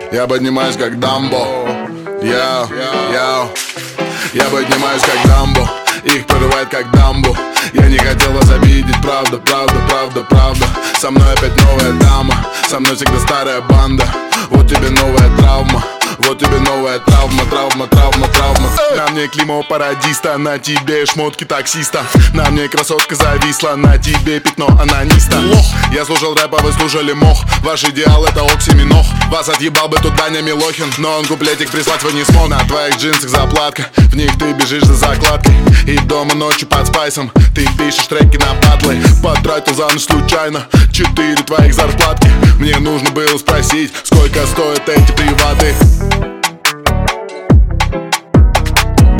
Я поднимаюсь как Дамбо. Я поднимаюсь как Дамбо. Их прорывает как дамбу. Я не хотел вас обидеть, правда. Со мной опять новая дама. Со мной всегда старая банда. Вот тебе новая травма. Вот тебе новая травма. На мне клеймо пародиста, на тебе шмотки таксиста. На мне красотка зависла, на тебе пятно анониста. Я слушал рэп, а вы слушали мох. Ваш идеал это оксиминох. Вас отъебал бы тут Даня Милохин, но он куплетик прислать вы не смог. На твоих джинсах заплатка, в них ты бежишь за закладкой. И дома ночью под спайсом ты пишешь треки на батлы. Потратил за ночь случайно 4 твоих зарплатки. Мне нужно было спросить, сколько стоят эти приваты.